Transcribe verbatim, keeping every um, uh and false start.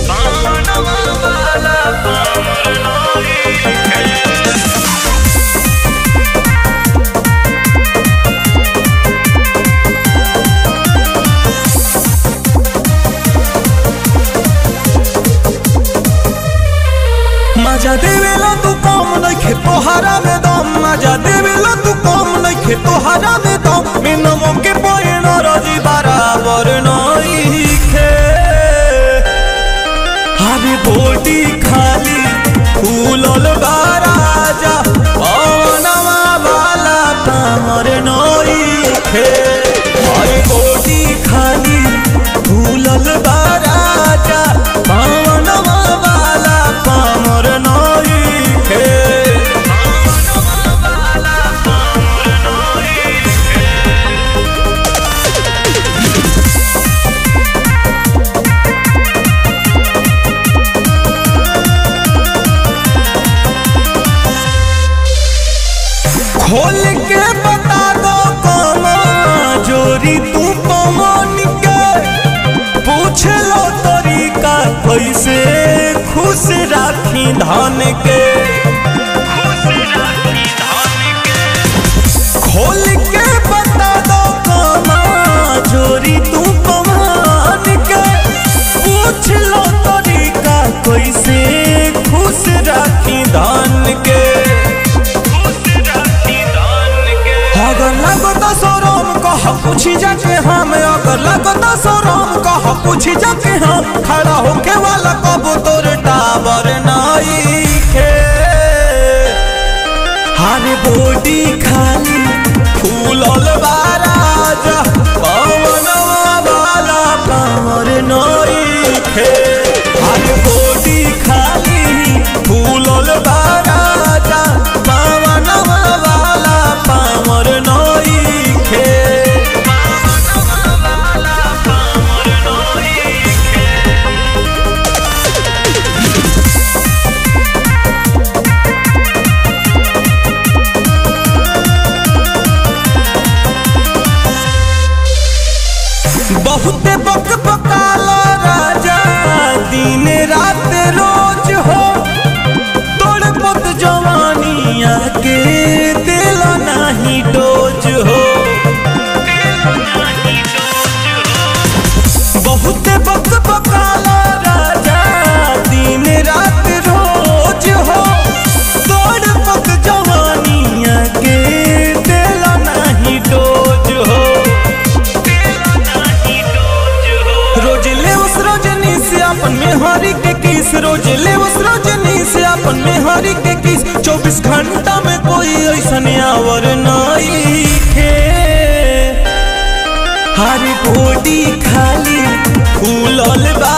मजा देवेला तू कम नइखे तोहरा में दम मजा देवेला तू कम नइखे तोहरा में दम मिनमो के पॉइंट रजी बराबर नइखे हरी बॉडी खाली फूलल बाराजा पवनवा वाला कमर नइखे हरी बॉडी खाली फूलल बाराजा पवनवा वाला कमर खोल के बता दो कमा जोरी तू पवन के पूछ लो तरीका कैसे खुश राखी धन के खोल के बता दो कमा जोरी तू पवन के पूछ लो तरीका कैसे खुश राखी धन के अगर लगता शरम कह पूछी जाके हम अगर लगता शरम कह पूछी जाके हम खड़ा होके वाला कब तोर टावर नइखे हर बॉडी खाली फूलल बाराजा पवनवा वाला कमर नइखे हर बॉडी खाली फूलल बाराजा पवनवा वाला कमर नइखे बहुते बक बकाला राजा दिन रात रोज हो तोड़ पत जवानिया के दिल नहीं डोज हो बहुते बक बकाला राजा दिन रात रोज हो तोड़ पत जवानिया के दिल नहीं डोज हो रोज ले उस रजनी से अपन में हरी के किस रोज ले उस रजनी से अपन में हरी के किस चौबीस घंटा में कोई ऐसा आवर नइखे हरी बॉडी खाली फूलल बा